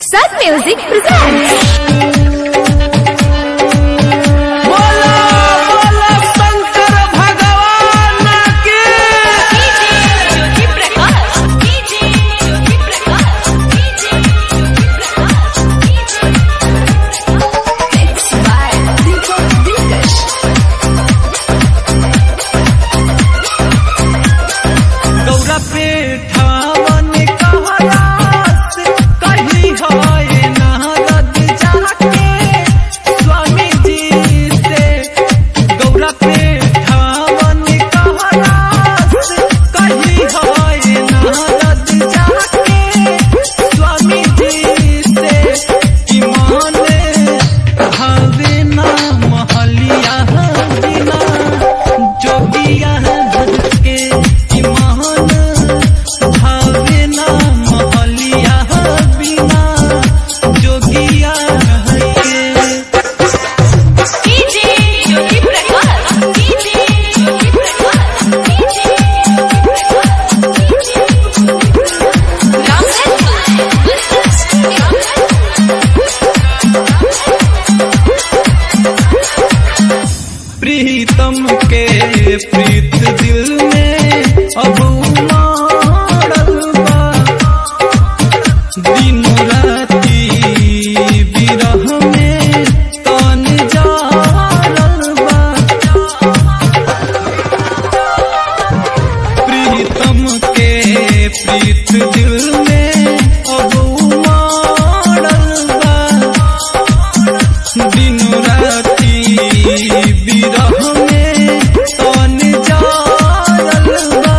Sun Music presents. प्रीतम के प्रीत दिल में अब उमड़ल बा, दिन राती बिरह में तन जारल बा। प्रीतम के प्रीत दिल में अब उमड़ल बा, दिन राती बिरह में तन जारल बा।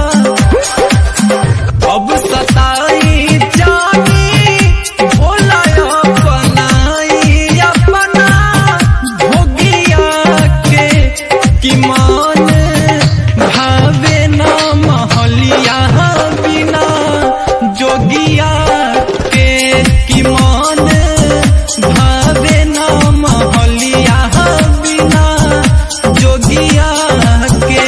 अब सताई जानी भोला अपनाई अपना भोगिया के, कि मान भावे ना महलिया बिना जोगिया के, कि मान भावे ना महलिया बिना जोगिया के।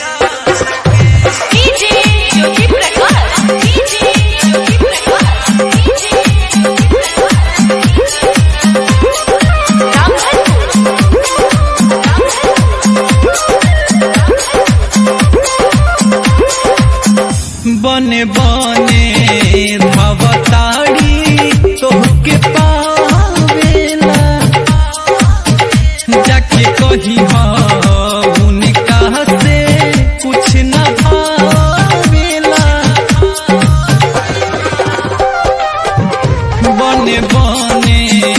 बने बने भवताड़ी तोहके पावेला, जाके कही उनका से कुछ न भावेला। बने बने